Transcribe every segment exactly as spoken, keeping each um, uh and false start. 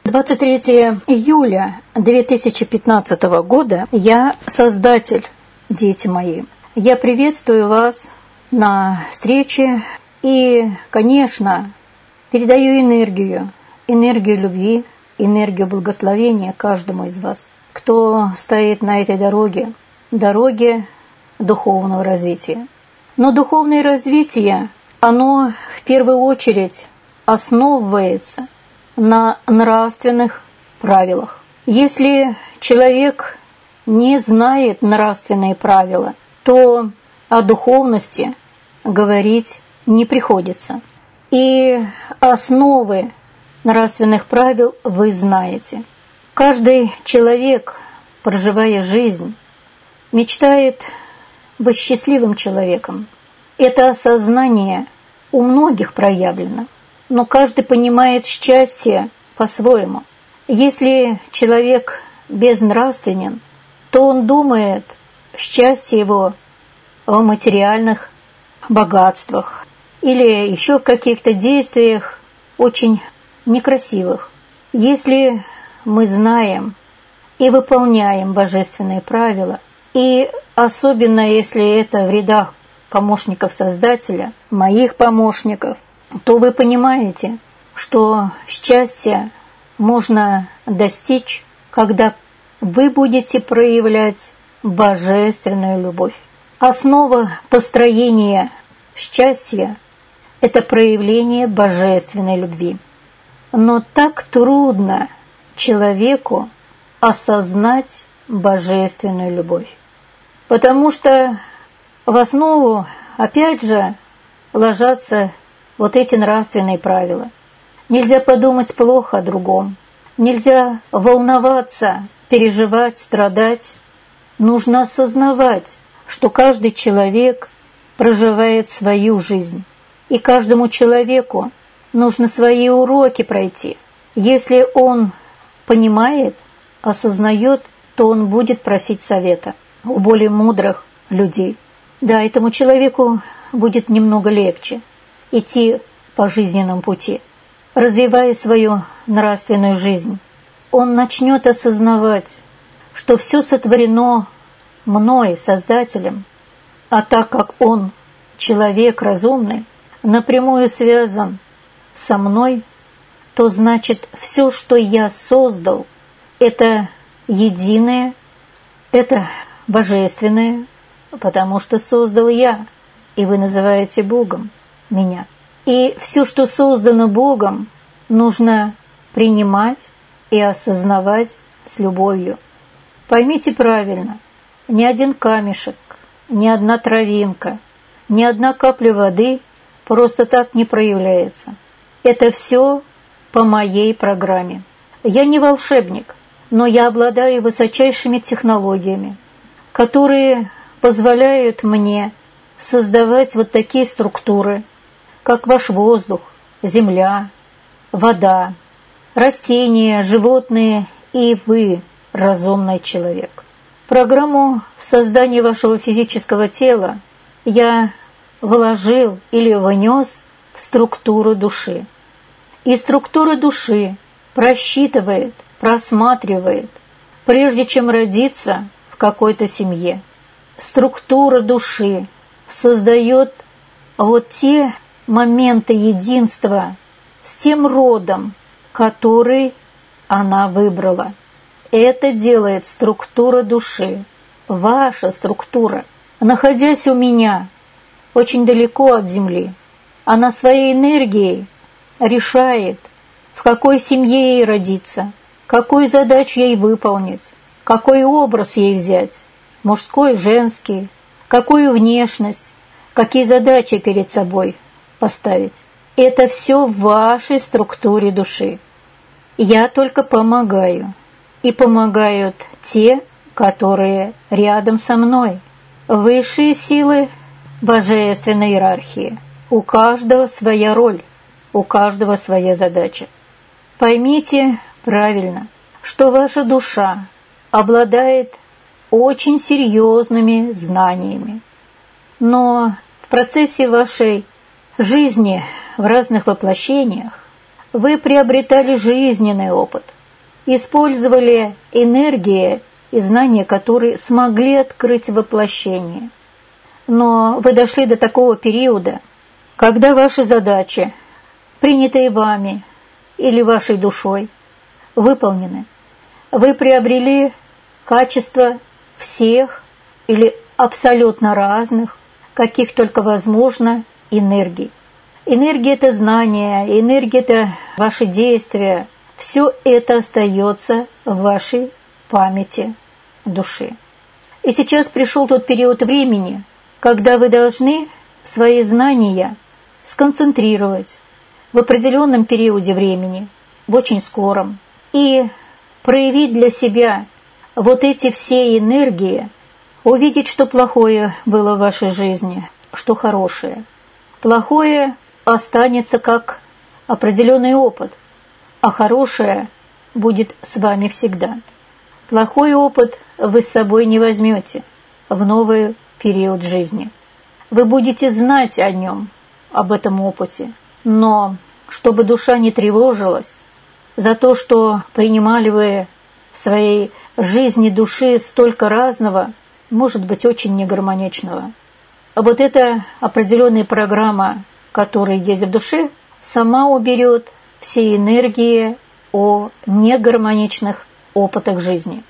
двадцать третьего июля две тысячи пятнадцатого года. Я создатель, дети мои. Я приветствую вас на встрече и, конечно, передаю энергию, энергию любви, энергию благословения каждому из вас, кто стоит на этой дороге, дороге духовного развития. Но духовное развитие, оно в первую очередь основывается на нравственных правилах. Если человек не знает нравственные правила, то о духовности говорить не приходится. И основы нравственных правил вы знаете. Каждый человек, проживая жизнь, мечтает быть счастливым человеком. Это осознание у многих проявлено, но каждый понимает счастье по-своему. Если человек безнравственен, то он думает счастье его в материальных богатствах или еще в каких-то действиях очень некрасивых. Если мы знаем и выполняем божественные правила, и особенно если это в рядах помощников Создателя, моих помощников, то вы понимаете, что счастье можно достичь, когда вы будете проявлять божественную любовь. Основа построения счастья – это проявление божественной любви. Но так трудно человеку осознать божественную любовь, потому что в основу, опять же, ложатся вот эти нравственные правила. Нельзя подумать плохо о другом, нельзя волноваться, переживать, страдать. Нужно осознавать, что каждый человек проживает свою жизнь, и каждому человеку нужно свои уроки пройти. Если он понимает, осознает, то он будет просить совета у более мудрых людей. Да, этому человеку будет немного легче идти по жизненному пути, развивая свою нравственную жизнь. Он начнет осознавать, что все сотворено мной, Создателем, а так как он, человек разумный, напрямую связан со мной, то значит все, что я создал, это единое, это божественное, потому что создал я, и вы называете Богом меня. И все, что создано Богом, нужно принимать и осознавать с любовью. Поймите правильно, ни один камешек, ни одна травинка, ни одна капля воды просто так не проявляется. Это все по моей программе. Я не волшебник, но я обладаю высочайшими технологиями, которые позволяют мне создавать вот такие структуры, как ваш воздух, земля, вода, растения, животные и вы, разумный человек. Программу создания вашего физического тела я вложил или внес в структуру души. И структура души просчитывает, просматривает, прежде чем родиться в какой-то семье. Структура души создает вот те моменты единства с тем родом, который она выбрала. Это делает структура души, ваша структура. Находясь у меня очень далеко от Земли, она своей энергией решает, в какой семье ей родиться, какую задачу ей выполнить, какой образ ей взять, мужской, женский, какую внешность, какие задачи перед собой поставить. Это все в вашей структуре души. Я только помогаю. И помогают те, которые рядом со мной. Высшие силы божественной иерархии. У каждого своя роль, у каждого своя задача. Поймите правильно, что ваша душа обладает очень серьезными знаниями. Но в процессе вашей жизни в разных воплощениях вы приобретали жизненный опыт, использовали энергии и знания, которые смогли открыть воплощение. Но вы дошли до такого периода, когда ваши задачи, принятые вами или вашей душой, выполнены. Вы приобрели качество всех или абсолютно разных, каких только возможно, энергий. Энергия – это знание, энергия – это ваши действия. Все это остается в вашей памяти души. И сейчас пришел тот период времени, когда вы должны свои знания сконцентрировать в определенном периоде времени, в очень скором, и проявить для себя вот эти все энергии, увидеть, что плохое было в вашей жизни, что хорошее. Плохое останется как определенный опыт, а хорошее будет с вами всегда. Плохой опыт вы с собой не возьмете в новый период жизни. Вы будете знать о нем, об этом опыте, но чтобы душа не тревожилась за то, что принимали вы в своей жизни души столько разного, может быть, очень негармоничного. А вот эта определенная программа, которая есть в душе, сама уберет все энергии о негармоничных опытах жизни.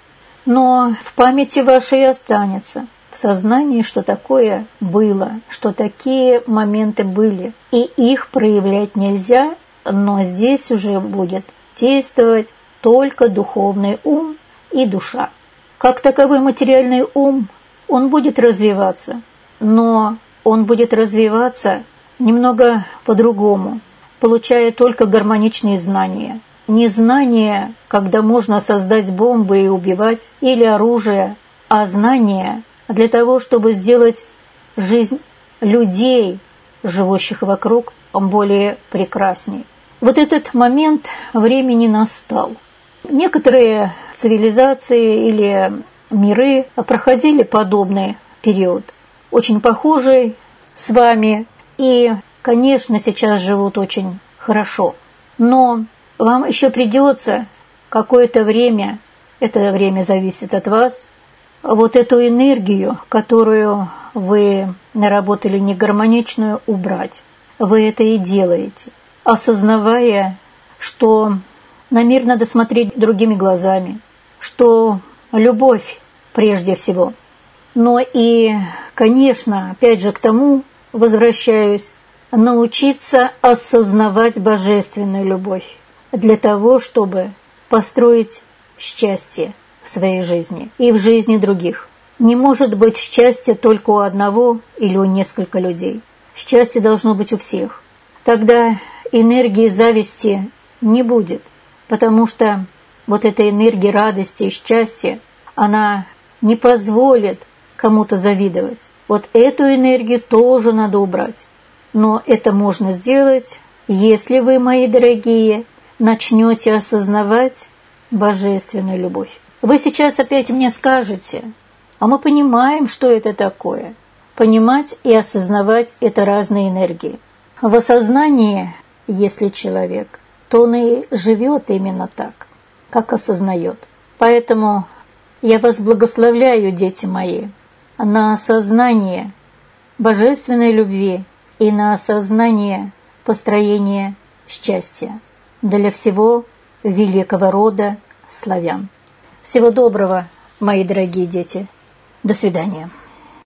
Но в памяти вашей останется, в сознании, что такое было, что такие моменты были. И их проявлять нельзя, но здесь уже будет действовать только духовный ум и душа. Как таковой материальный ум, он будет развиваться, но он будет развиваться немного по-другому, получая только гармоничные знания. Не знания, когда можно создать бомбы и убивать, или оружие, а знания для того, чтобы сделать жизнь людей, живущих вокруг, более прекрасней. Вот этот момент времени настал. Некоторые цивилизации или миры проходили подобный период, очень похожий с вами, и, конечно, сейчас живут очень хорошо. Но вам еще придется какое-то время, это время зависит от вас, вот эту энергию, которую вы наработали негармоничную, убрать. Вы это и делаете, осознавая, что на мир надо смотреть другими глазами, что любовь прежде всего. Но и, конечно, опять же к тому возвращаюсь, научиться осознавать божественную любовь для того, чтобы построить счастье в своей жизни и в жизни других. Не может быть счастья только у одного или у нескольких людей. Счастье должно быть у всех. Тогда энергии зависти не будет, потому что вот эта энергия радости и счастья, она не позволит кому-то завидовать. Вот эту энергию тоже надо убрать. Но это можно сделать, если вы, мои дорогие, начнете осознавать божественную любовь. Вы сейчас опять мне скажете, а мы понимаем, что это такое. Понимать и осознавать – это разные энергии. В осознании, если человек, то он и живет именно так, как осознает. Поэтому я вас благословляю, дети мои, на осознание божественной любви и на осознание построения счастья для всего великого рода славян. Всего доброго, мои дорогие дети. До свидания.